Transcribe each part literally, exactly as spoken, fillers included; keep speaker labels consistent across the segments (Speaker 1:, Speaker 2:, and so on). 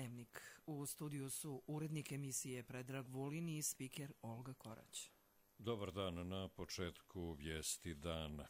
Speaker 1: Dnevnik. U studiju su urednik emisije Predrag Vulin i spiker Olga Korać.
Speaker 2: Dobar dan, na početku vijesti dana.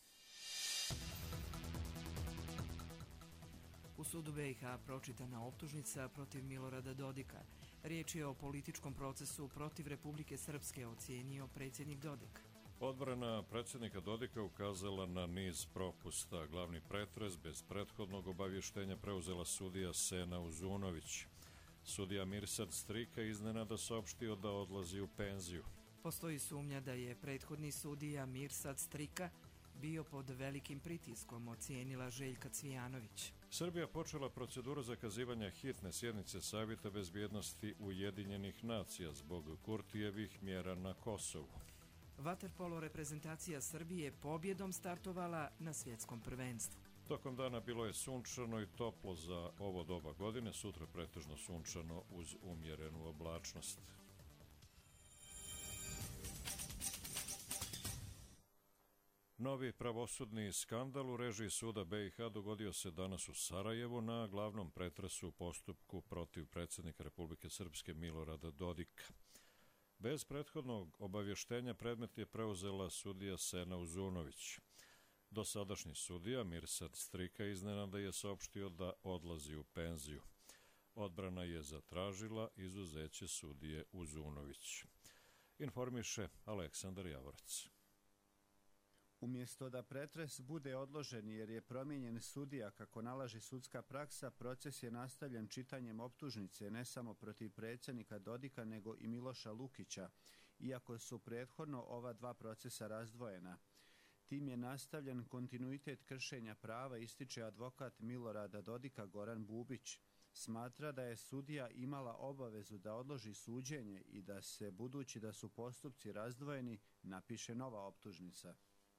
Speaker 1: U sudu B i H pročitana optužnica protiv Milorada Dodika. Riječ je o političkom procesu protiv Republike Srpske, ocijenio predsjednik Dodik.
Speaker 2: Odbrana predsjednika Dodika ukazala na niz propusta. Glavni pretres bez prethodnog obavještenja preuzela sudija Sena Uzunović. Sudija Mirsad Strika iznenada saopštio da odlazi u penziju.
Speaker 1: Postoji sumnja da je prethodni sudija Mirsad Strika bio pod velikim pritiskom, ocijenila Željka Cvijanović.
Speaker 2: Srbija počela proceduru zakazivanja hitne sjednice Savjeta bezbjednosti Ujedinjenih nacija zbog Kurtijevih mjera na Kosovu.
Speaker 1: Vaterpolo reprezentacija Srbije pobjedom startovala na svjetskom prvenstvu.
Speaker 2: Tokom dana bilo je sunčano i toplo za ovo doba godine, sutra pretežno sunčano uz umjerenu oblačnost. Novi pravosudni skandal u režiji suda B i H dogodio se danas u Sarajevu na glavnom pretresu u postupku protiv predsjednika Republike Srpske Milorada Dodika. Bez prethodnog obavještenja predmet je preuzela sudija Sena Uzunović. Dosadašnji sudija Mirsad Strika iznenada je saopštio da odlazi u penziju. Odbrana je zatražila izuzeće sudije Uzunović. Informiše Aleksandar Javorac.
Speaker 3: Umjesto da pretres bude odložen jer je promijenjen sudija kako nalaže sudska praksa, proces je nastavljen čitanjem optužnice ne samo protiv predsjednika Dodika nego i Miloša Lukića, iako su prethodno ova dva procesa razdvojena. Tim je nastavljen kontinuitet kršenja prava, ističe advokat Milorada Dodika Goran Bubić. Smatra da je sudija imala obavezu da odloži suđenje i da se, budući da su postupci razdvojeni, napiše nova optužnica.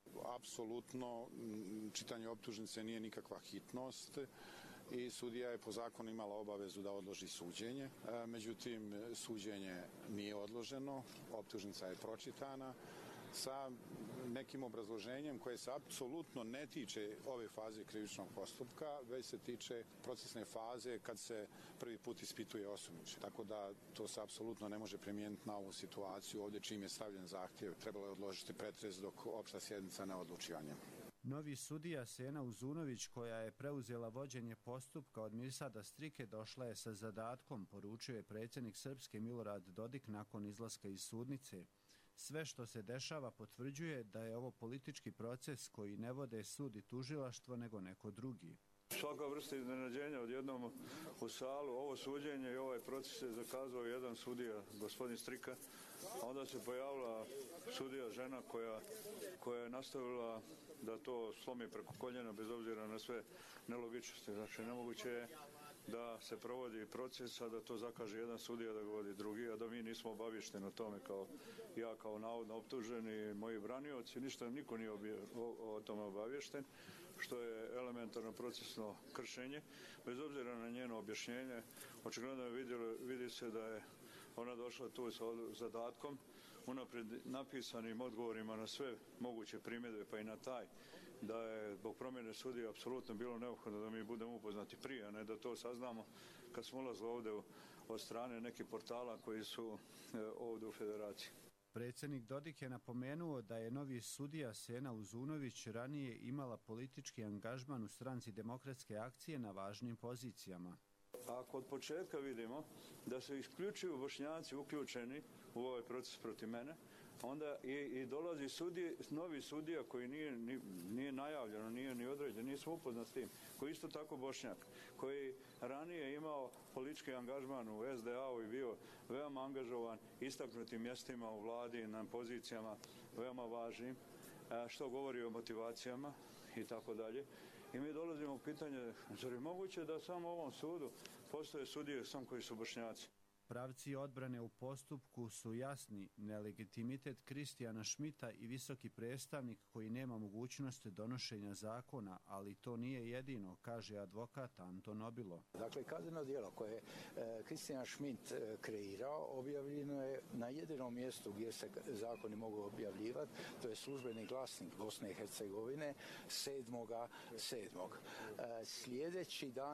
Speaker 4: Apsolutno, čitanje optužnice nije nikakva hitnost i sudija je po zakonu imala obavezu da odloži suđenje. Međutim, suđenje nije odloženo, optužnica je pročitana sa nekim obrazloženjem koje se apsolutno ne tiče ove faze krivičnog postupka, već se tiče procesne faze kad se prvi put ispituje osumnjičen. Tako da to se apsolutno ne može primijeniti na ovu situaciju. Ovdje čim je stavljen zahtjev, trebalo je odložiti pretres dok opšta sjednica ne odlučivanje.
Speaker 3: Novi sudija Sena Uzunović, koja je preuzela vođenje postupka od Mirsada Strike, došla je sa zadatkom, poručio je predsjednik Srpske Milorad Dodik nakon izlaska iz sudnice. Sve što se dešava potvrđuje da je ovo politički proces koji ne vode sud i tužilaštvo nego neko drugi.
Speaker 5: Svaka vrsta iznenađenja odjednom u salu, ovo suđenje i ovaj proces je zakazao jedan sudija, gospodin Strika, a onda se pojavila sudija žena koja, koja je nastavila da to slomi preko koljena bez obzira na sve nelogičnosti. Znači, nemoguće je da se provodi proces, a da to zakaže jedan sudija da ga vodi drugi, a da mi nismo obavješteni o tome, kao ja kao navodno optuženi, moji branioci, ništa, niko nije obje, o, o tome obavješten, što je elementarno procesno kršenje. Bez obzira na njeno objašnjenje, očigledno je vidjelo, vidi se da je ona došla tu sa zadatkom, unaprijed napisanim odgovorima na sve moguće primjedbe, pa i na taj, da je zbog promjene sudija apsolutno bilo neophodno da mi budemo upoznati prije, a ne da to saznamo kad smo ulazili ovdje od strane nekih portala koji su ovdje u federaciji.
Speaker 3: Predsjednik Dodik je napomenuo da je novi sudija Sena Uzunović ranije imala politički angažman u stranci Demokratske akcije na važnim pozicijama.
Speaker 5: Ako od početka vidimo da su isključivo Bošnjaci uključeni u ovaj proces protiv mene, onda i, i dolazi sudije, novi sudija koji nije, ni, nije najavljeno, nije ni određen, nismo upoznati s tim, koji isto tako Bošnjak, koji ranije imao politički angažman u S D A-u i bio veoma angažovan istaknutim mjestima u vladi na pozicijama veoma važnim, što govori o motivacijama i tako dalje. I mi dolazimo u pitanje, zar je moguće da samo u ovom sudu postoje sudije sam koji su Bošnjaci?
Speaker 3: Pravci odbrane u postupku su jasni, nelegitimitet Kristijana Šmita i visoki predstavnik koji nema mogućnost donošenja zakona, ali to nije jedino, kaže advokat Anton Obilo.
Speaker 6: Dakle, kazneno djelo koje je e, Kristijan Šmit e, kreirao, objavljeno je na jedinom mjestu gdje se zakoni mogu objavljivati, to je službeni glasnik Bosne i Hercegovine, sedmoga sedmog E, sljedeći dan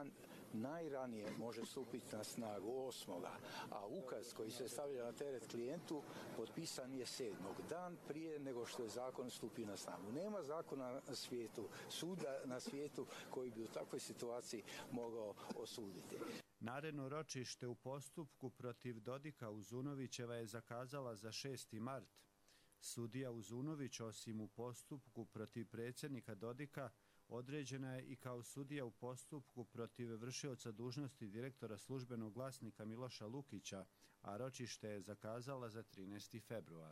Speaker 6: najranije može stupiti na snagu osmoga, a ukaz koji se stavlja na teret klijentu potpisan je sedmog, dan prije nego što je zakon stupio na snagu. Nema zakona na svijetu, suda na svijetu koji bi u takvoj situaciji mogao osuditi.
Speaker 3: Naredno ročište u postupku protiv Dodika Uzunovićeva je zakazala za šesti mart. Sudija Uzunović, osim u postupku protiv predsjednika Dodika, određena je i kao sudija u postupku protiv vršioca dužnosti direktora Službenog glasnika Miloša Lukića, a ročište je zakazala za trinaesti februar.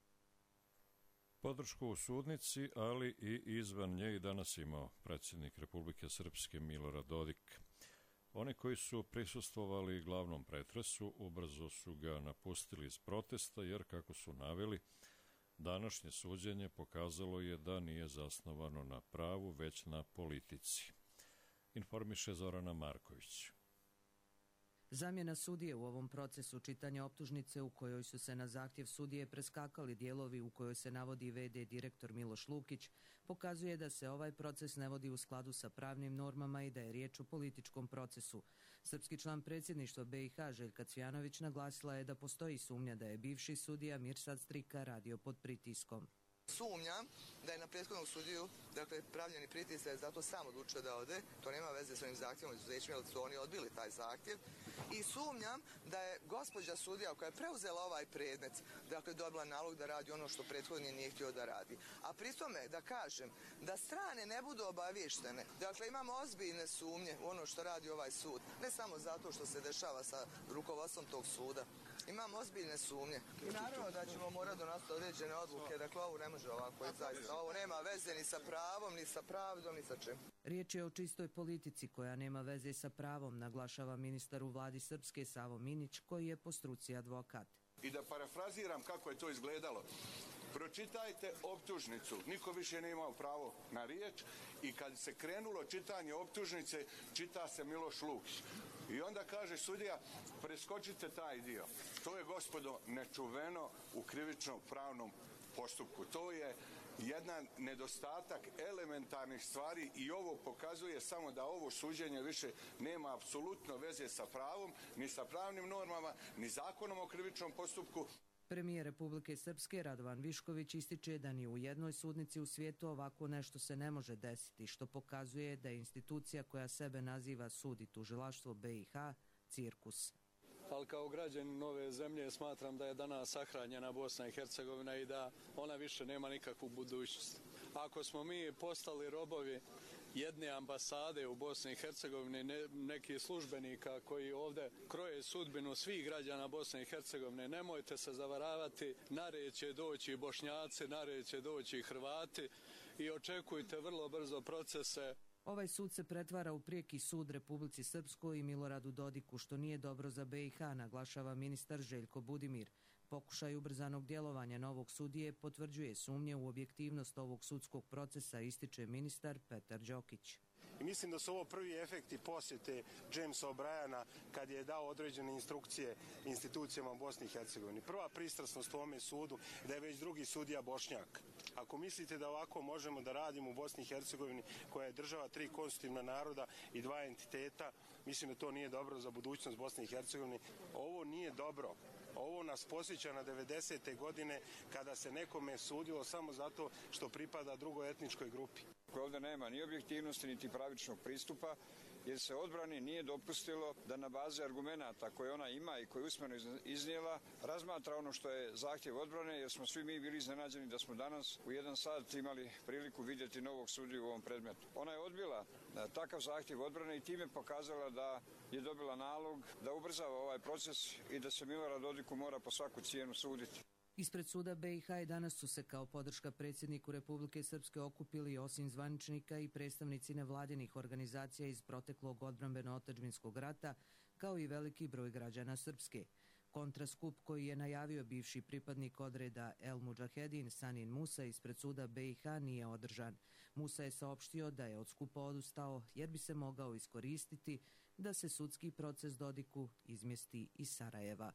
Speaker 2: Podršku u sudnici, ali i izvan nje i danas imao predsjednik Republike Srpske Milorad Dodik. Oni koji su prisustvovali glavnom pretresu ubrzo su ga napustili iz protesta jer, kako su naveli, današnje suđenje pokazalo je da nije zasnovano na pravu, već na politici. Informiše Zorana Marković.
Speaker 7: Zamjena sudije u ovom procesu čitanja optužnice u kojoj su se na zahtjev sudije preskakali dijelovi u kojoj se navodi ve de direktor Miloš Lukić pokazuje da se ovaj proces ne vodi u skladu sa pravnim normama i da je riječ o političkom procesu. Srpski član predsjedništva be i ha Željka Cvjanović naglasila je da postoji sumnja da je bivši sudija Mirsad Strika radio pod pritiskom.
Speaker 8: Sumnjam da je na prethodnog sudiju, dakle, pravljeni pritisak, je zato sam odlučio da ode, to nema veze s ovim zahtjevom izuzećima, jer su oni odbili taj zahtjev. I sumnjam da je gospođa sudija koja je preuzela ovaj predmet, dakle, dobila nalog da radi ono što prethodni nije htio da radi. A pri tome da kažem da strane ne budu obavještene, dakle, imamo ozbiljne sumnje u ono što radi ovaj sud, ne samo zato što se dešava sa rukovodstvom tog suda. Imamo ozbiljne sumnje. I naravno da ćemo morati donositi određene odluke, dakle, ovo ne može ovako, zaista, ovo nema veze ni sa pravom, ni sa pravdom, ni sa čim.
Speaker 7: Riječ je o čistoj politici koja nema veze sa pravom, naglašava ministar u vladi Srpske Savo Minić, koji je po struci advokat.
Speaker 9: I da parafraziram kako je to izgledalo. Pročitajte optužnicu, niko više nije imao pravo na riječ i kad se krenulo čitanje optužnice, čita se Miloš Lukić. I onda kaže sudija, preskočite taj dio. To je, gospodo, nečuveno u krivičnom pravnom postupku. To je jedan nedostatak elementarnih stvari i ovo pokazuje samo da ovo suđenje više nema apsolutno veze sa pravom, ni sa pravnim normama, ni zakonom o krivičnom postupku.
Speaker 7: Premijer Republike Srpske Radovan Višković ističe da ni u jednoj sudnici u svijetu ovako nešto se ne može desiti, što pokazuje da je institucija koja sebe naziva sud i tužilaštvo be i ha cirkus.
Speaker 10: Ali kao građanin nove zemlje smatram da je danas sahranjena Bosna i Hercegovina i da ona više nema nikakvu budućnost. Ako smo mi postali robovi jedne ambasade u Bosni i Hercegovini, ne, neki službenika koji ovdje kroje sudbinu svih građana Bosne i Hercegovine, nemojte se zavaravati, na red će doći Bošnjaci, na red će doći Hrvati i očekujte vrlo brzo procese.
Speaker 7: Ovaj sud se pretvara u prijeki sud Republici Srpskoj i Miloradu Dodiku, što nije dobro za be i ha, naglašava ministar Željko Budimir. Pokušaj ubrzanog djelovanja novog sudije potvrđuje sumnje u objektivnost ovog sudskog procesa, ističe ministar Petar Đokić.
Speaker 11: I mislim da su ovo prvi efekti posjete Jamesa O'Briana kad je dao određene instrukcije institucijama u Bosni i Hercegovini. Prva pristrasnost u ovome sudu da je već drugi sudija Bošnjak. Ako mislite da ovako možemo da radimo u Bosni i Hercegovini, koja je država tri konstitutivna naroda i dva entiteta, mislim da to nije dobro za budućnost Bosne i Hercegovine. Ovo nije dobro. Ovo nas posjeća na devedesete godine kada se nekome sudilo samo zato što pripada drugoj etničkoj grupi.
Speaker 12: Ovdje nema ni objektivnosti niti pravičnog pristupa, jer se odbrani nije dopustilo da na bazi argumenata koje ona ima i koje je usmeno iznijela razmatra ono što je zahtjev odbrane, jer smo svi mi bili iznenađeni da smo danas u jedan sat imali priliku vidjeti novog sudiju u ovom predmetu. Ona je odbila takav zahtjev odbrane i time pokazala da je dobila nalog da ubrzava ovaj proces i da se Milorad Dodiku mora po svaku cijenu suditi.
Speaker 7: Ispred suda be i ha i danas su se kao podrška predsjedniku Republike Srpske okupili osim zvaničnika i predstavnici nevladinih organizacija iz proteklog odbrambeno-otadžbinskog rata, kao i veliki broj građana Srpske. Kontraskup koji je najavio bivši pripadnik odreda El Mudžahedin Sanin Musa ispred suda be i ha nije održan. Musa je saopštio da je od skupa odustao jer bi se mogao iskoristiti da se sudski proces Dodiku izmjesti iz Sarajeva.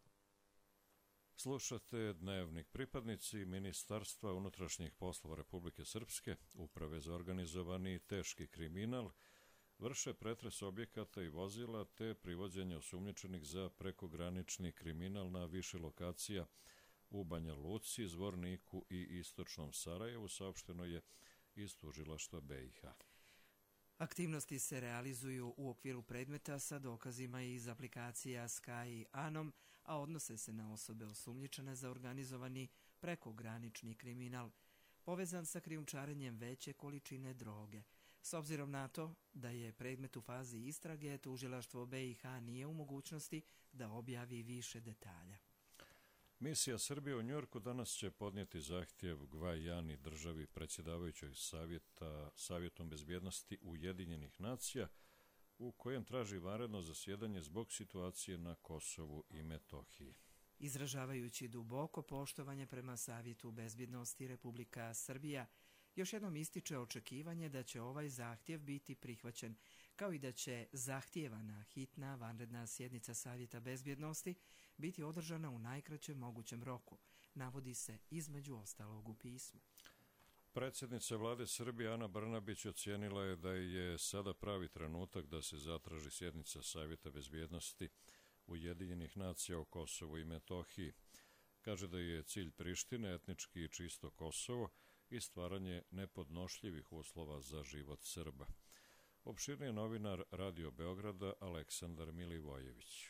Speaker 2: Slušate dnevnik. Pripadnici Ministarstva unutrašnjih poslova Republike Srpske, Uprave za organizovani teški kriminal, vrše pretres objekata i vozila te privođenje osumnjičenih za prekogranični kriminal na više lokacija u Banja Luci, Zvorniku i istočnom Sarajevu, saopšteno je iz tužilaštva B i H.
Speaker 1: Aktivnosti se realizuju u okviru predmeta sa dokazima iz aplikacija Sky i Anom, a odnose se na osobe osumnjičene za organizovani prekogranični kriminal, povezan sa krijumčarenjem veće količine droge. S obzirom na to da je predmet u fazi istrage, tužilaštvo B i H nije u mogućnosti da objavi više detalja.
Speaker 2: Misija Srbije u Njujorku danas će podnijeti zahtjev Gvajani, državi predsjedavajućeg savjeta, Savjetom bezbjednosti Ujedinjenih nacija, u kojem traži vanredno zasjedanje zbog situacije na Kosovu i Metohiji.
Speaker 1: Izražavajući duboko poštovanje prema Savjetu bezbjednosti, Republika Srbija još jednom ističe očekivanje da će ovaj zahtjev biti prihvaćen, kao i da će zahtijevana hitna vanredna sjednica Savjeta bezbjednosti biti održana u najkraćem mogućem roku, navodi se između ostalog u pismu.
Speaker 2: Predsjednica vlade Srbije Ana Brnabić ocijenila je da je sada pravi trenutak da se zatraži sjednica Savjeta bezbjednosti Ujedinjenih nacija o Kosovu i Metohiji. Kaže da je cilj Prištine etnički čisto Kosovo i stvaranje nepodnošljivih uslova za život Srba. Opširniji novinar Radio Beograda Aleksandar Milivojević.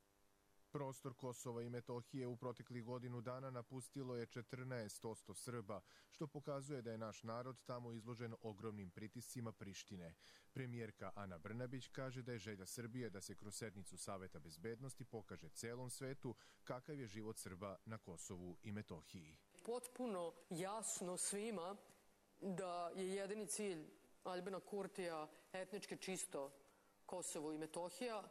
Speaker 13: Prostor Kosova i Metohije u proteklih godinu dana napustilo je četrnaest posto Srba, što pokazuje da je naš narod tamo izložen ogromnim pritiscima Prištine. Premijerka Ana Brnabić kaže da je želja Srbije da se kroz sednicu Saveta bezbednosti pokaže celom svetu kakav je život Srba na Kosovu i Metohiji.
Speaker 14: Potpuno jasno svima da je jedini cilj Aljbina Kurtija etnički čisto Kosovo i Metohija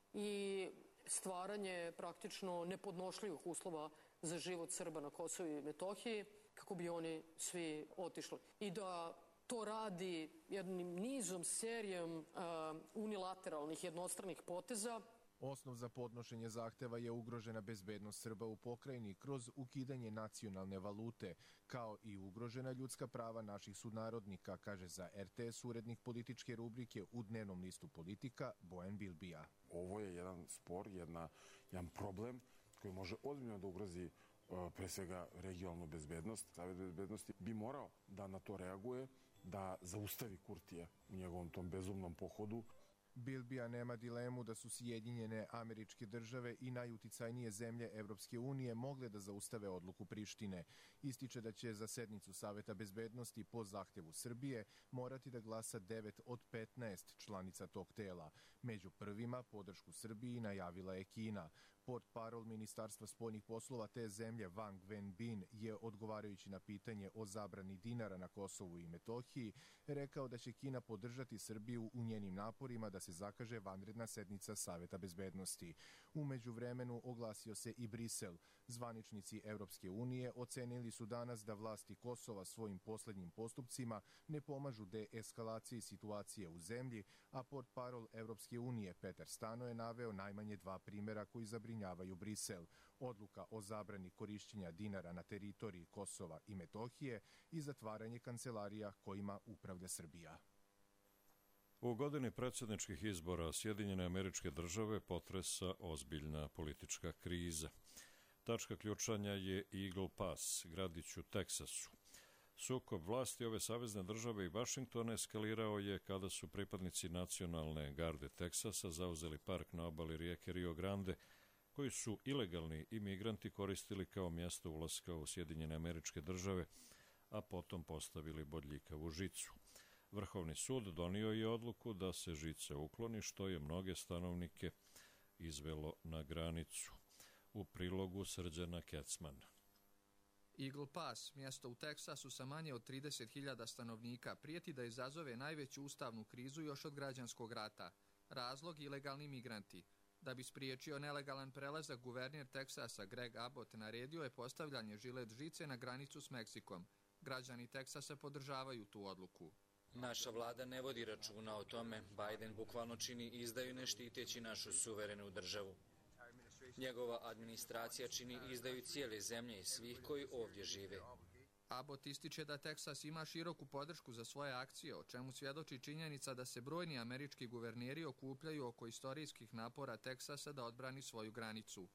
Speaker 14: i stvaranje praktično nepodnošljivih uslova za život Srba na Kosovu i Metohiji kako bi oni svi otišli. I da to radi jednim nizom, serijom uh, unilateralnih jednostranih poteza.
Speaker 13: Osnov za podnošenje zahteva je ugrožena bezbednost Srba u pokrajini kroz ukidanje nacionalne valute, kao i ugrožena ljudska prava naših sunarodnika, kaže za R T S urednik političke rubrike u dnevnom listu Politika Bojan Bilbija.
Speaker 15: Ovo je jedan spor, jedna, jedan problem koji može ozbiljno da ugrozi uh, pre svega regionalnu bezbednost. Savet bezbednosti bi morao da na to reaguje, da zaustavi Kurtija u njegovom tom bezumnom pohodu.
Speaker 13: Bilbija nema dilemu da su Sjedinjene Američke Države i najuticajnije zemlje Evropske unije mogle da zaustave odluku Prištine. Ističe da će za sednicu Saveta bezbednosti po zahtjevu Srbije morati da glasa devet od petnaest članica tog tela. Među prvima podršku Srbiji najavila je Kina. Portparol Ministarstva spoljnih poslova te zemlje Wang Wenbin je, odgovarajući na pitanje o zabrani dinara na Kosovu i Metohiji, rekao da će Kina podržati Srbiju u njenim naporima da se zakaže vanredna sednica Saveta bezbednosti. U međuvremenu oglasio se i Brisel. Zvaničnici Evropske unije ocenili su danas da vlasti Kosova svojim poslednjim postupcima ne pomažu deeskalaciji situacije u zemlji, a portparol Evropske unije Petar Stano je naveo najmanje dva primjera koji zabrinjavaju Brisel. Odluka o zabrani korišćenja dinara na teritoriji Kosova i Metohije i zatvaranje kancelarija kojima upravlja Srbija.
Speaker 2: U godini predsjedničkih izbora Sjedinjene Američke Države potresa ozbiljna politička kriza. Tačka ključanja je Eagle Pass, gradić u Teksasu. Sukob vlasti ove savezne države i Vašingtona eskalirao je kada su pripadnici nacionalne garde Teksasa zauzeli park na obali rijeke Rio Grande, koji su ilegalni imigranti koristili kao mjesto ulaska u Sjedinjene Američke Države, a potom postavili bodljikavu žicu. Vrhovni sud donio je odluku da se žica ukloni, što je mnoge stanovnike izvelo na granicu. U prilogu Srđana Kecmana.
Speaker 16: Eagle Pass, mjesto u Teksasu sa manje od trideset hiljada stanovnika, prijeti da izazove najveću ustavnu krizu još od građanskog rata. Razlog ilegalni migranti. Da bi spriječio nelegalan prelazak, guverner Teksasa Greg Abbott naredio je postavljanje žilet žice na granicu s Meksikom. Građani Teksasa podržavaju tu odluku.
Speaker 17: Naša vlada ne vodi računa o tome. Biden bukvalno čini izdaju ne štiteći našu suverenu državu. Njegova administracija čini izdaju cijele zemlje i svih koji ovdje žive.
Speaker 16: Abbott ističe da Teksas ima široku podršku za svoje akcije, o čemu svjedoči činjenica da se brojni američki guverneri okupljaju oko istorijskih napora Teksasa da odbrani svoju granicu.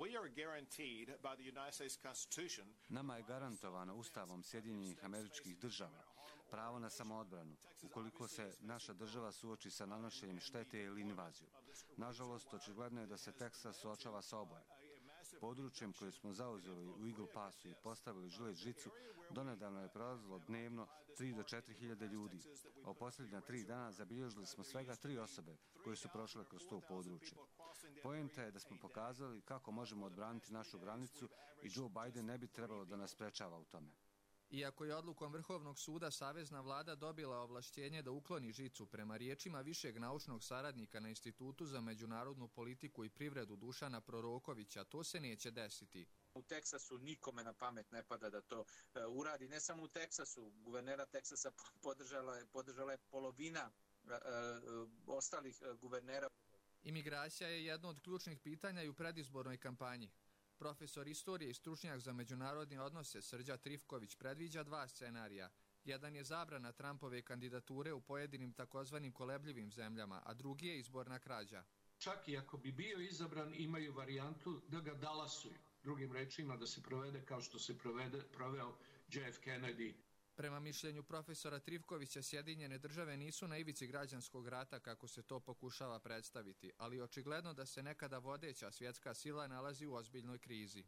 Speaker 18: Nama je garantovano Ustavom Sjedinjenih Američkih Država pravo na samoodbranu, ukoliko se naša država suoči sa nanošenjem štete ili invazijom. Nažalost, očigledno je da se Teksas suočava sa oboje. Područjem koje smo zauzeli u Eagle Passu i postavili žilet žicu, donedavno je prolazilo dnevno tri do četiri hiljade ljudi, a u posljednja tri dana zabilježili smo svega tri osobe koje su prošle kroz to područje. Poenta je da smo pokazali kako možemo odbraniti našu granicu i Joe Biden ne bi trebalo da nas sprečava u tome.
Speaker 16: Iako je odlukom Vrhovnog suda savezna vlada dobila ovlašćenje da ukloni žicu, prema riječima višeg naučnog saradnika na Institutu za međunarodnu politiku i privredu Dušana Prorokovića, to se neće desiti.
Speaker 19: U Teksasu nikome na pamet ne pada da to uh, uradi. Ne samo u Teksasu, guvernera Teksasa podržala je, podržala je polovina uh, uh, ostalih uh, guvernera.
Speaker 16: Imigracija je jedno od ključnih pitanja i u predizbornoj kampanji. Profesor istorije i stručnjak za međunarodne odnose Srđa Trifković predviđa dva scenarija. Jedan je zabrana Trumpove kandidature u pojedinim takozvanim kolebljivim zemljama, a drugi je izborna krađa.
Speaker 20: Čak i ako bi bio izabran, imaju varijantu da ga dalasuju. Drugim rečima da se provede kao što se provede, proveo J F Kennedy.
Speaker 16: Prema mišljenju profesora Trifkovića, Sjedinjene države nisu na ivici građanskog rata kako se to pokušava predstaviti, ali očigledno da se nekada vodeća svjetska sila nalazi u ozbiljnoj krizi.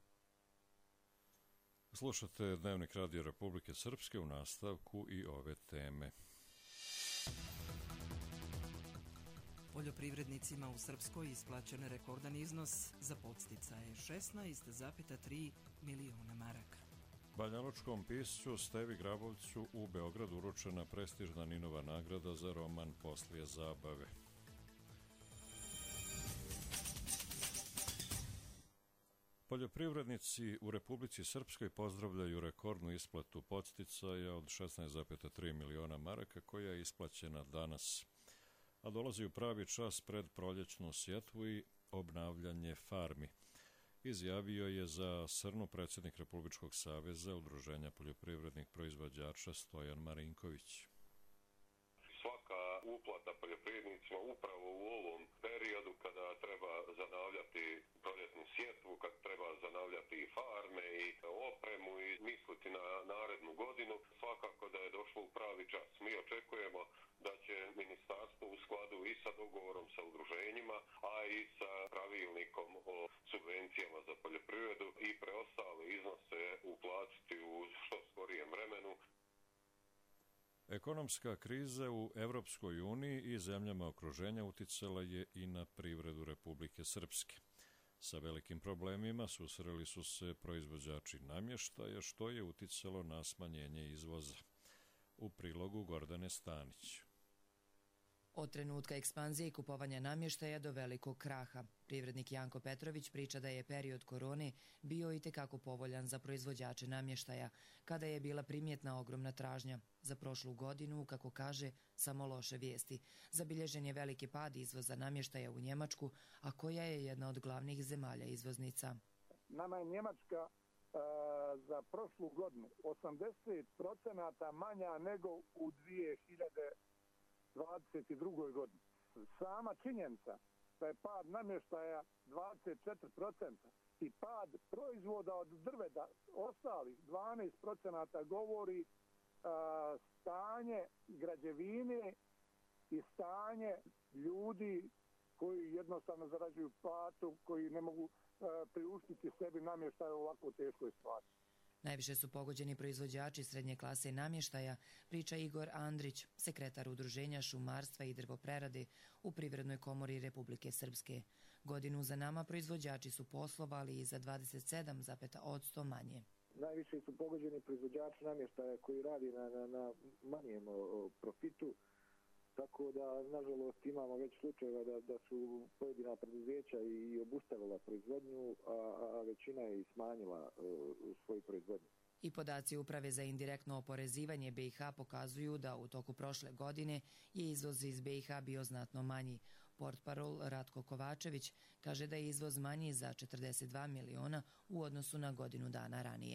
Speaker 2: Slušate Dnevnik Radio Republike Srpske, u nastavku i ove teme.
Speaker 1: Poljoprivrednicima u Srpskoj isplaćen je rekordan iznos za podsticaje šesnaest zarez tri miliona maraka.
Speaker 2: Banjalučkom piscu Stevi Grabovcu u Beogradu uručena prestižna Ninova nagrada za roman Poslije zabave. Poljoprivrednici u Republici Srpskoj pozdravljaju rekordnu isplatu podsticaja od šesnaest zarez tri miliona maraka koja je isplaćena danas, a dolazi u pravi čas pred proljećnu sjetvu i obnavljanje farmi. Izjavio je za Srnu predsjednik Republičkog saveza Udruženja poljoprivrednih proizvođača Stojan Marinković.
Speaker 21: Svaka uplata poljoprivrednicima upravo u ovom periodu kada treba zanavljati proljetnu sjetvu, kad treba zanavljati i farme i opremu i misliti na narednu godinu, svakako da je došlo u pravi čas. Mi očekujemo da će ministarstvo u skladu i sa dogovorom sa udruženjima, a i sa pravilnikom o subvencijama za poljoprivredu i preostale iznose uplatiti u što skorijem vremenu.
Speaker 2: Ekonomska kriza u Evropskoj uniji i zemljama okruženja uticala je i na privredu Republike Srpske. Sa velikim problemima susreli su se proizvođači namještaja, što je uticalo na smanjenje izvoza. U prilogu Gordane Stanić.
Speaker 7: Od trenutka ekspanzije i kupovanja namještaja do velikog kraha. Privrednik Janko Petrović priča da je period korone bio i tekako povoljan za proizvođače namještaja, kada je bila primjetna ogromna tražnja. Za prošlu godinu, kako kaže, samo loše vijesti. Zabilježen je veliki pad izvoza namještaja u Njemačku, a koja je jedna od glavnih zemalja izvoznica.
Speaker 22: Nama je Njemačka uh, za prošlu godinu osamdeset procenata manja nego u dvije hiljade dvadeset drugoj godini. Sama činjenica da je pad namještaja dvadeset četiri procenta i pad proizvoda od drveta ostalih dvanaest procenata govori uh, stanje građevine i stanje ljudi koji jednostavno zarađuju platu, koji ne mogu uh, priuštiti sebi namještaj u ovako teškoj situaciji.
Speaker 7: Najviše su pogođeni proizvođači srednje klase namještaja, priča Igor Andrić, sekretar Udruženja šumarstva i drvoprerade u Privrednoj komori Republike Srpske. Godinu za nama proizvođači su poslovali i za dvadeset sedam zarez posto manje.
Speaker 22: Najviše su pogođeni proizvođači namještaja koji radi na, na, na manjem o, profitu, tako da, nažalost, imamo već slučajeva da, da su pojedina preduzeća i obustavila proizvodnju, a, a većina je i smanjila uh, svoju proizvodnju.
Speaker 7: I podaci Uprave za indirektno oporezivanje B i H pokazuju da u toku prošle godine je izvoz iz B i H bio znatno manji. Portparol Ratko Kovačević kaže da je izvoz manji za četrdeset dva miliona u odnosu na godinu dana ranije.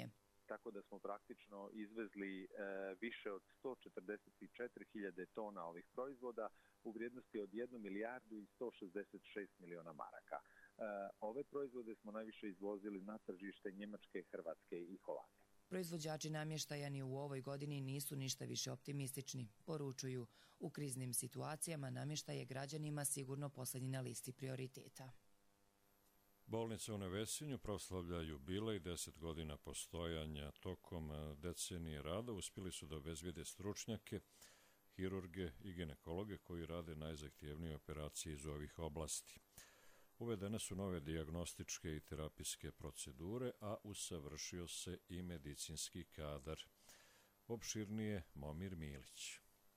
Speaker 4: tako da smo praktično izvezli više od sto četrdeset četiri hiljade tona ovih proizvoda u vrijednosti od jednu milijardu i sto šezdeset šest miliona maraka. Ove proizvode smo najviše izvozili na tržište Njemačke, Hrvatske i Holandije.
Speaker 5: Proizvođači namještaja ni u ovoj godini nisu ništa više optimistični. Poručuju, u kriznim situacijama namještaj je građanima sigurno posljednji na listi prioriteta.
Speaker 2: Bolnice u Nevesinju proslavlja jubilej deset godina postojanja. Tokom decenije rada uspjeli su da obezbijede stručnjake, hirurge i ginekologe koji rade najzahtjevnije operacije iz ovih oblasti. Uvedene su nove dijagnostičke i terapijske procedure, a usavršio se i medicinski kadar. Opširnije Momir Milić.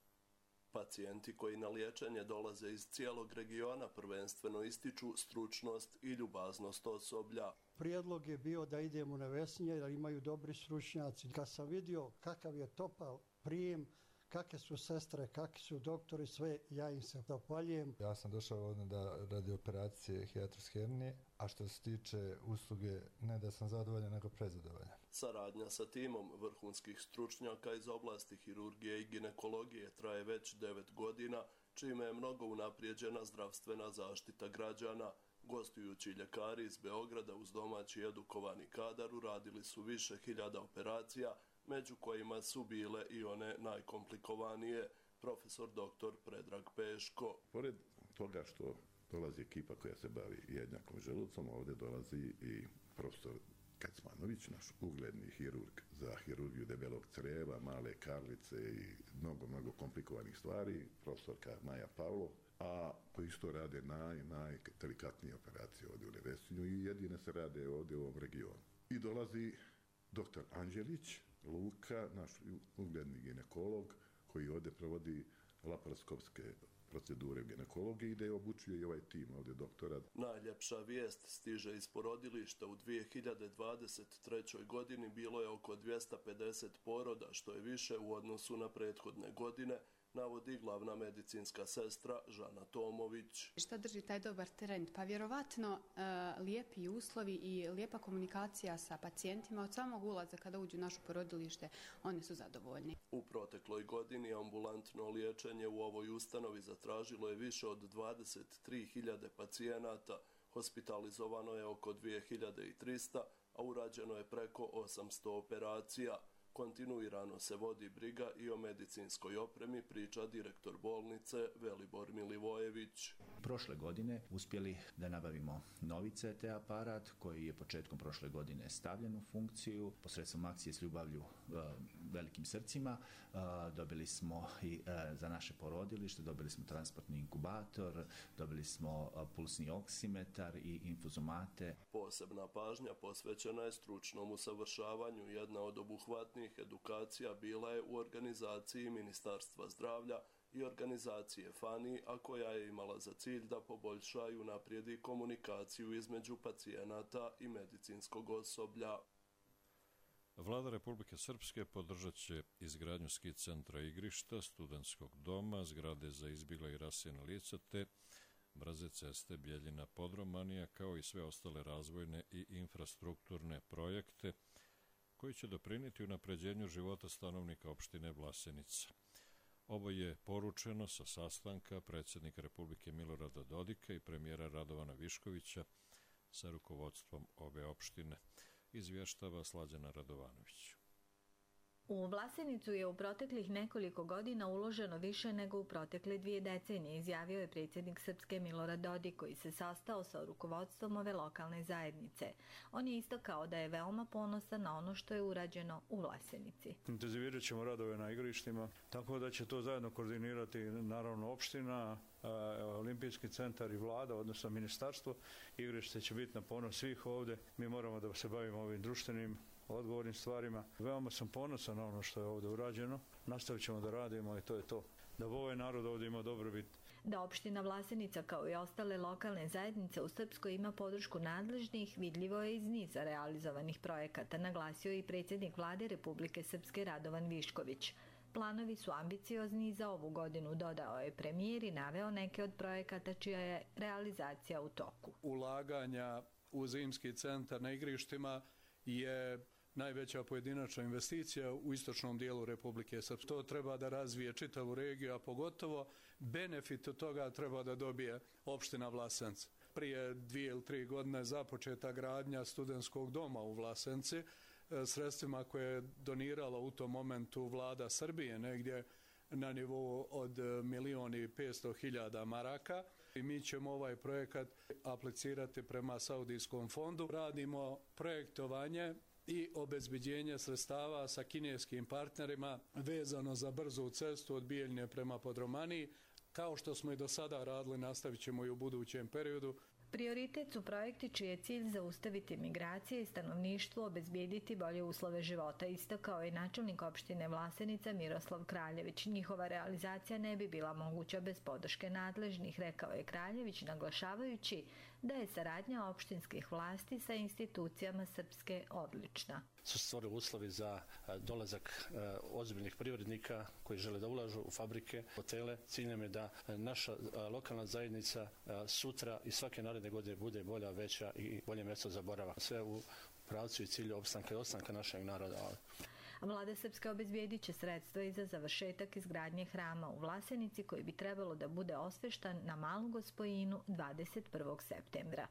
Speaker 23: Pacijenti koji na liječenje dolaze iz cijelog regiona prvenstveno ističu stručnost i ljubaznost osoblja.
Speaker 24: Prijedlog je bio da idemo na Nevesinje, da imaju dobri stručnjaci. Kad sam vidio kakav je topao prijem, kakve su sestre, kakvi su doktori, sve, ja im se zahvaljujem.
Speaker 25: Ja sam došao ovdje da radi operacije hijatrus hernije, a što se tiče usluge, ne da sam zadovoljan, nego prezadovoljan.
Speaker 23: Saradnja sa timom vrhunskih stručnjaka iz oblasti hirurgije i ginekologije traje već devet godina, čime je mnogo unaprijeđena zdravstvena zaštita građana. Gostujući ljekari iz Beograda uz domaći edukovani kadar uradili su više hiljada operacija, među kojima su bile i one najkomplikovanije, profesor doktor Predrag Peško.
Speaker 26: Pored toga što dolazi ekipa koja se bavi jednjakom želucom, ovdje dolazi i profesor Kacmanović, naš ugledni hirurg za hirurgiju debelog creva, male karlice i mnogo, mnogo komplikovanih stvari, profesorka Maja Pavlov, a koji isto rade naj, najdelikatnije operacije ovdje u Nevesinju i jedine se rade ovdje u ovom regionu. I dolazi doktor Anđelić, Luka, naš ugledni ginekolog, koji ovdje provodi laparoskopske procedure u ginekologiji i da je obučio i ovaj tim ovdje doktora.
Speaker 23: Najljepša vijest stiže iz porodilišta. U dvije hiljade dvadeset trećoj godini bilo je oko dvjesto pedeset poroda, što je više u odnosu na prethodne godine, navodi glavna medicinska sestra Žana Tomović.
Speaker 27: Šta drži taj dobar trend? Pa vjerovatno uh, lijepi uslovi i lijepa komunikacija sa pacijentima od samog ulaza kada uđu u naše porodilište, oni su zadovoljni.
Speaker 23: U protekloj godini ambulantno liječenje u ovoj ustanovi zatražilo je više od dvadeset tri hiljade pacijenata, hospitalizovano je oko dvije hiljade trista, a urađeno je preko osamsto operacija. Kontinuirano se vodi briga i o medicinskoj opremi, priča direktor bolnice Velibor Milivojević.
Speaker 28: Prošle godine uspjeli da nabavimo novi C T aparat koji je početkom prošle godine stavljen u funkciju. Posredstvom akcije s ljubavlju e, velikim srcima e, dobili smo i e, za naše porodilište, dobili smo transportni inkubator, dobili smo e, pulsni oksimetar i infuzomate.
Speaker 23: Posebna pažnja posvećena je stručnom usavršavanju. Jedna od obuhvatnih edukacija bila je u organizaciji Ministarstva zdravlja i organizacije FANI, a koja je imala za cilj da poboljša i unaprijedi komunikaciju između pacijenata i medicinskog osoblja.
Speaker 2: Vlada Republike Srpske podržat će izgradnju ski centra igrišta, studentskog doma, zgrade za izbjegla i raseljena lica te brze ceste Bjeljina-Podromanija, kao i sve ostale razvojne i infrastrukturne projekte koji će doprinijeti unapređenju života stanovnika opštine Vlasenica. Ovo je poručeno sa sastanka predsjednika Republike Milorada Dodika i premijera Radovana Viškovića sa rukovodstvom ove opštine, izvještava Slađana Radovanović.
Speaker 29: U Vlasenicu je u proteklih nekoliko godina uloženo više nego u protekle dvije decenije, izjavio je predsjednik Srpske Milorad Dodik, koji se sastao sa rukovodstvom ove lokalne zajednice. On je istakao da je veoma ponosan na ono što je urađeno u Vlasenici.
Speaker 30: Intenzivirat ćemo radove na igrištima, tako da će to zajedno koordinirati naravno opština, Olimpijski centar i vlada, odnosno ministarstvo. Igrište će biti na ponos svih ovdje. Mi moramo da se bavimo ovim društvenim odgovornim stvarima. Veoma sam ponosan na ono što je ovdje urađeno. Nastavit ćemo da radimo i to je to. Da ovaj narod ovdje ima dobrobit.
Speaker 29: Da opština Vlasenica kao i ostale lokalne zajednice u Srpskoj ima podršku nadležnih, vidljivo je iz niza realizovanih projekata, naglasio i predsjednik vlade Republike Srpske Radovan Višković. Planovi su ambiciozni i za ovu godinu, dodao je premijer i naveo neke od projekata čija je realizacija u toku.
Speaker 10: Ulaganja u zimski centar na igrištima je najveća pojedinačna investicija u istočnom dijelu Republike Srpske. To treba da razvije čitavu regiju, a pogotovo benefit od toga treba da dobije opština Vlasenci. Prije dvije ili tri godine započeta gradnja studentskog doma u Vlasenci, sredstvima koje je donirala u tom momentu vlada Srbije, negdje na nivou od milion i petsto hiljada maraka. I mi ćemo ovaj projekat aplicirati prema Saudijskom fondu. Radimo projektovanje i obezbeđenje sredstava sa kineskim partnerima vezano za brzu cestu od Bijeljne prema Podromaniji. Kao što smo i do sada radili, nastavit ćemo i u budućem periodu.
Speaker 29: Prioritet su projekti čiji je cilj zaustaviti migracije i stanovništvu obezbijediti bolje uslove života, istakao je načelnik opštine Vlasenica Miroslav Kraljević. Njihova realizacija ne bi bila moguća bez podrške nadležnih, rekao je Kraljević, naglašavajući da je saradnja opštinskih vlasti sa institucijama Srpske odlična.
Speaker 3: Su stvorili uslovi za dolazak ozbiljnih privrednika koji žele da ulažu u fabrike, hotele. Cilj nam je da naša lokalna zajednica sutra i svake naredne godine bude bolja, veća i bolje mjesto za boravak. Sve u pravcu i cilju opstanka i ostanka našeg naroda.
Speaker 29: Vlada Srpske obezbijedit će sredstva i za završetak izgradnje hrama u Vlasenici koji bi trebalo da bude osveštan na Malu Gospojinu dvadeset prvog septembra.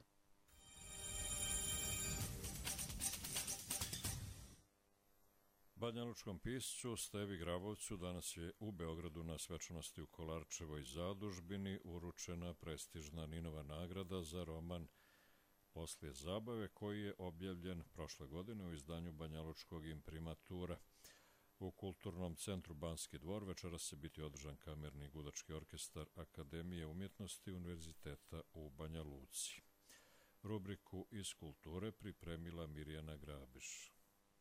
Speaker 2: Banjalučkom piscu Stevi Grabovcu danas je u Beogradu na svečanosti u Kolarčevoj zadužbini uručena prestižna Ninova nagrada za roman Poslije zabave, koji je objavljen prošle godine u izdanju Banjalučkog imprimatura. U Kulturnom centru Banski dvor večeras će biti održan kamerni gudački orkestar Akademije umjetnosti Univerziteta u Banja Luci. Rubriku iz kulture pripremila Mirjana Grabiš.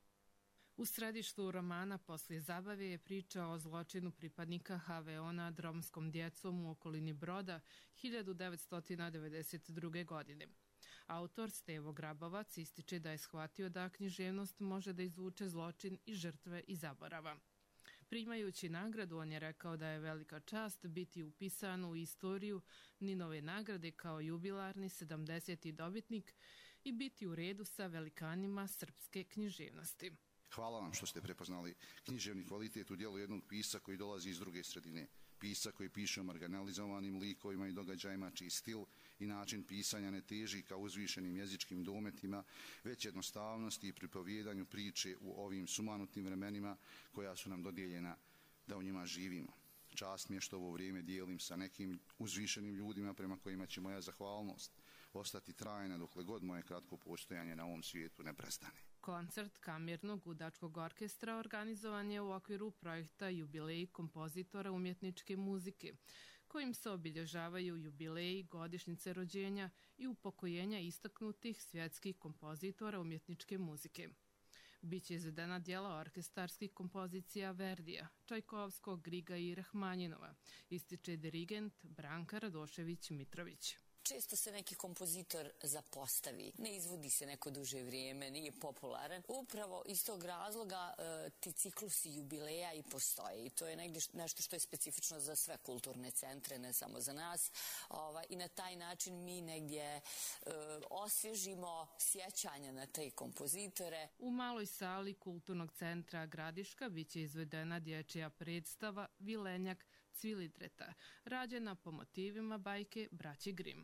Speaker 6: U središtu romana Poslije zabave je priča o zločinu pripadnika ha ve o nad romskom djecom u okolini Broda hiljadu devetsto devedeset druge. godine. Autor Stevo Grabovac ističe da je shvatio da književnost može da izvuče zločin i žrtve i zaborava. Primajući nagradu, on je rekao da je velika čast biti upisan u istoriju Ninove nagrade kao jubilarni sedamdeseti dobitnik i biti u redu sa velikanima srpske književnosti.
Speaker 8: Hvala vam što ste prepoznali književni kvalitet u dijelu jednog pisca koji dolazi iz druge sredine. Pisca koji piše o marginalizovanim likovima i događajima, čiji stil i način pisanja ne teži ka uzvišenim jezičkim dometima, već jednostavnosti i pripovjedanju priče u ovim sumanutim vremenima koja su nam dodijeljena da u njima živimo. Čast mi je što ovo vrijeme dijelim sa nekim uzvišenim ljudima prema kojima će moja zahvalnost ostati trajna dokle god moje kratko postojanje na ovom svijetu ne prestane.
Speaker 6: Koncert kamernog gudačkog orkestra organizovan je u okviru projekta Jubileji kompozitora umjetničke muzike, kojim se obilježavaju jubileji, godišnjice rođenja i upokojenja istaknutih svjetskih kompozitora umjetničke muzike. Biće izvedena dijela orkestarskih kompozicija Verdija, Čajkovskog, Griga i Rahmanjinova, ističe dirigent Branka Radošević-Mitrović.
Speaker 9: Često se neki kompozitor zapostavi, ne izvodi se neko duže vrijeme, nije popularan. Upravo iz tog razloga e, ti ciklusi jubileja i postoje i to je negdje nešto što je specifično za sve kulturne centre, ne samo za nas. Ova, I na taj način mi negdje e, osvježimo sjećanja na te kompozitore.
Speaker 6: U maloj sali Kulturnog centra Gradiška biće izvedena dječja predstava Vilenjak Cvilidreta, rađena po motivima bajke Braće Grim.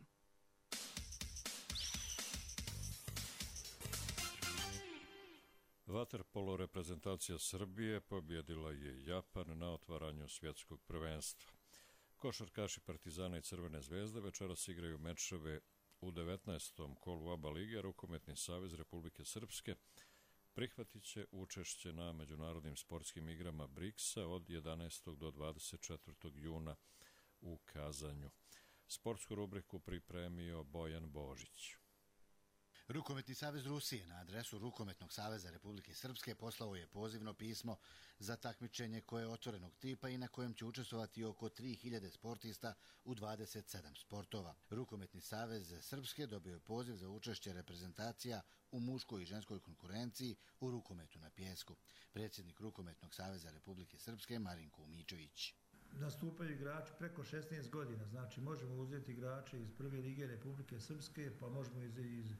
Speaker 2: Vaterpolo reprezentacija Srbije pobjedila je Japan na otvaranju svjetskog prvenstva. Košarkaši Partizana i Crvene zvezde večeras igraju mečeve u devetnaestom kolu A B A lige, a Rukometni savez Republike Srpske prihvatit će učešće na međunarodnim sportskim igrama briksa od jedanaestog do dvadeset četvrtog juna u Kazanju. Sportsku rubriku pripremio Bojan Božić.
Speaker 11: Rukometni savez Rusije na adresu Rukometnog saveza Republike Srpske poslao je pozivno pismo za takmičenje koje je otvorenog tipa i na kojem će učestvovati oko tri hiljade sportista u dvadeset sedam sportova. Rukometni savez Srpske dobio je poziv za učešće reprezentacija u muškoj i ženskoj konkurenciji u rukometu na pjesku. Predsjednik Rukometnog saveza Republike Srpske Marinko Umičević.
Speaker 12: Nastupaju igrači preko šesnaest godina, znači možemo uzeti igrače iz prve lige Republike Srpske, pa možemo iz, iz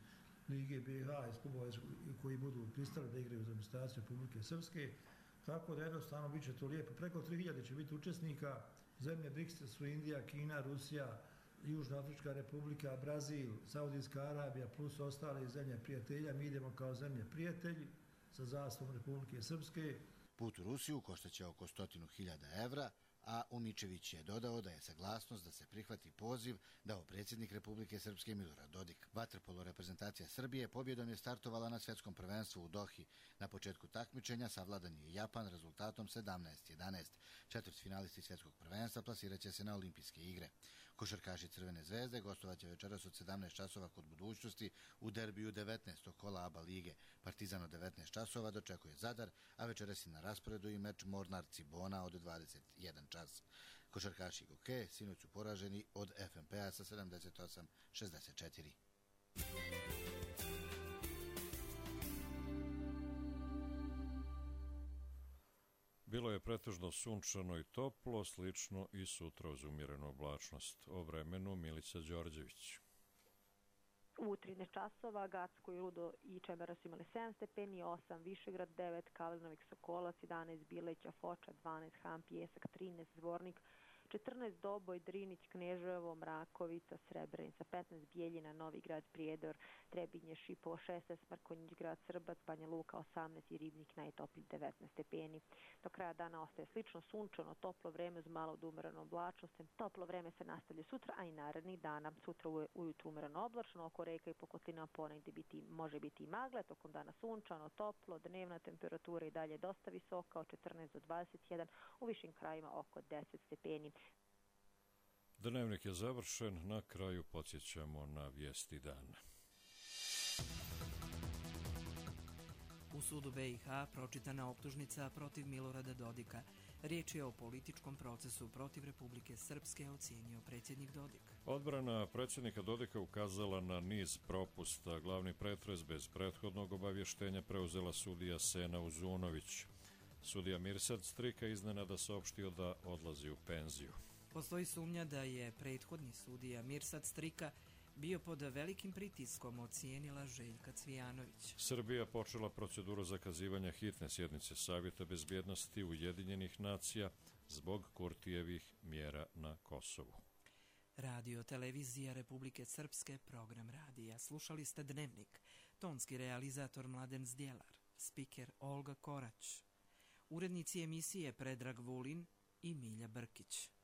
Speaker 12: Lige B i H iz klubova koji budu pristali da igraju za reprezentaciju Republike Srpske. Tako da jednostavno bit će to lijepo. Preko tri hiljade će biti učesnika. Zemlje briksa su Indija, Kina, Rusija, Južnoafrička republika, Brazil, Saudijska Arabija plus ostale zemlje prijatelja. Mi idemo kao zemlje prijatelji sa zastavom Republike Srpske.
Speaker 11: Put u Rusiju koštaće oko stotinu hiljada evra, a Umičević je dodao da je saglasnost da se prihvati poziv dao predsjednik Republike Srpske Milorad Dodik. Vaterpolo reprezentacija Srbije pobjedom je startovala na svjetskom prvenstvu u Dohi. Na početku takmičenja savladan je Japan rezultatom sedamnaest jedanaest. Četvrtfinalisti svjetskog prvenstva plasirat će se na olimpijske igre. Košarkaši Crvene zvezde gostovaće večeras od sedamnaest časova kod Budućnosti u derbiju devetnaestog kola A B A lige. Partizan od devetnaest časova dočekuje Zadar, a večeras je na rasporedu i meč Mornar-Cibona od dvadeset jedan čas. Košarkaši Goke sinoć su poraženi od F N P-a sa sedamdeset osam šezdeset četiri.
Speaker 2: Bilo je pretežno sunčano i toplo, slično i sutra uz umjerenu oblačnost. O vremenu Milica Đorđević.
Speaker 1: U trinaest časova Gacko i Rudo i Čemera su imali sedam stepeni, osam Višegrad, devet Kalinovik, Sokolac, jedanaest Bileća, Foča, dvanaest Ham, Pijesak, trinaest Zvornik, četrnaest Doboj, Drinić, Kneževo, Mrakovica, Srebrenica, petnaest Bijeljina, Novi Grad, Prijedor, Trebinje, Šipovo, šesnaest Mrkonjić Grad, Srbac, Banja Luka, osamnaest i Ribnik, najtopliji devetnaest stepeni. Do kraja dana ostaje slično sunčano, toplo vreme uz malo do umereno oblačnostem. Toplo vreme se nastavlja sutra, a i narednih dana. Sutra ujutru umereno oblačno, oko reka i po kotlinama ponegdje biti, može biti i magle, tokom dana sunčano, toplo, dnevna temperatura i dalje dosta visoka, od četrnaest do dvadeset jedan, u višim krajima oko deset stepeni.
Speaker 2: Dnevnik je završen, na kraju podsjećamo na vijesti dana.
Speaker 13: U sudu B i H pročitana optužnica protiv Milorada Dodika. Riječ je o političkom procesu protiv Republike Srpske, ocijenio predsjednik Dodik.
Speaker 2: Odbrana predsjednika Dodika ukazala na niz propusta. Glavni pretres bez prethodnog obavještenja preuzela sudija Sena Uzunović. Sudija Mirsad Strika iznenada saopštio da odlazi u penziju.
Speaker 13: Postoji sumnja da je prethodni sudija Mirsad Strika bio pod velikim pritiskom, ocijenila Željka Cvijanović.
Speaker 2: Srbija počela proceduru zakazivanja hitne sjednice Savjeta bezbjednosti Ujedinjenih nacija zbog Kurtijevih mjera na Kosovu.
Speaker 13: Radio televizija Republike Srpske, program radija. Slušali ste Dnevnik. Tonski realizator Mladen Zdjelar, spiker Olga Korać. Urednici emisije Predrag Vulin i Milja Brkić.